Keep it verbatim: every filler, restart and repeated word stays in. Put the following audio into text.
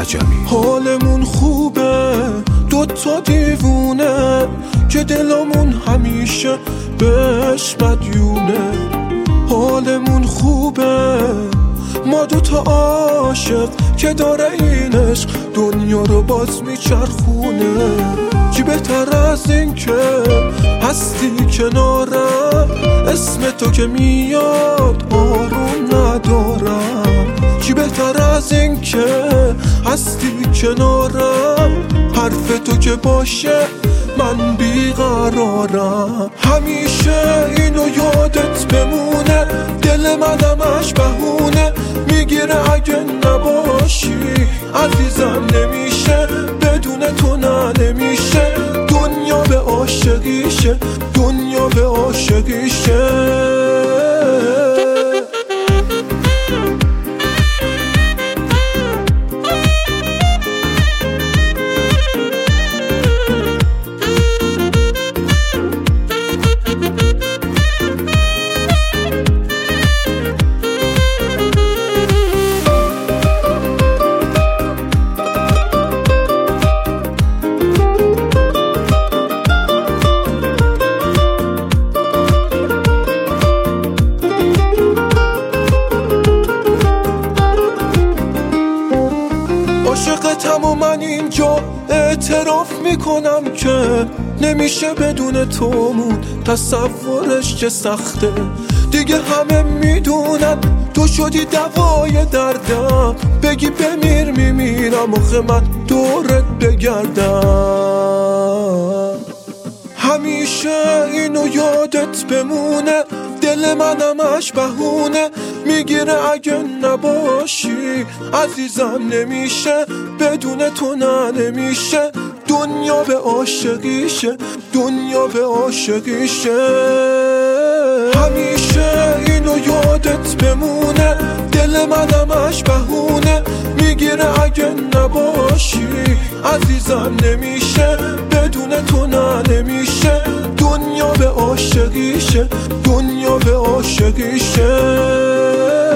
عجمی. حالمون خوبه دوتا دیوونه که دلمون همیشه بهش مدیونه. حالمون خوبه ما دوتا عاشق که داره این عشق دنیا رو باز میچرخونه. چی بهتر از این که هستی کنارم، اسم تو که میاد آروم ندارم. چی بهتر از این که هستی کنارم، حرف تو که باشه من بیقرارم. همیشه اینو یادت بمونه، دل من همش بهونه میگیره اگه نباشی عزیزم. نمیشه بدون تو نه نمیشه، دنیا به عاشقیشه، دنیا به عاشقیشه. عاشقتم و من اینجا اعتراف میکنم که نمیشه بدون تو مون، تصورش چه سخته. دیگه همه میدونن تو شدی دوای دردم، بگی بمیر میمیرم آخه من دورت بگردم. همیشه اینو یادت بمونه، دل من همش بهونه میگیره اگه نباشی عزیزم. نمیشه بدون تو نه نمیشه، دنیا به عاشقیشه، دنیا به عاشقیشه. همیشه اینو یادت بمونه، دل من همش بهونه میگیره اگه نباشی عزیزم. نمیشه بدون تو نه نمیشه، دنیا به عاشقیشه، دنیا به عاشقیشه.